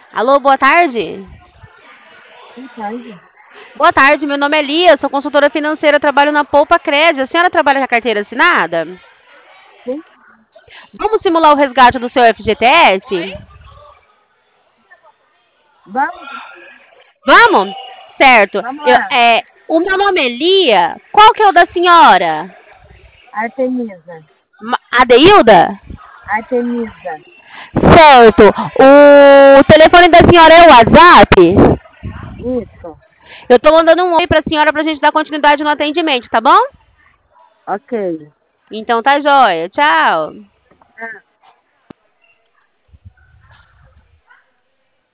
Alô, boa tarde. Boa tarde. Boa tarde, meu nome é Lia, sou consultora financeira, trabalho na Poupa Crédito. A senhora trabalha com a carteira assinada? Sim, Vamos simular o resgate do seu FGTS? vamos, Vamos? Certo. vamos lá. O meu nome é Lia. Qual que é o da senhora? Artemisa. Adeilda? Artemisa. Certo. O telefone da senhora é o WhatsApp? Isso. Eu tô mandando um oi pra senhora pra gente dar continuidade no atendimento, tá bom? Ok. Então tá jóia. Tchau. Ah.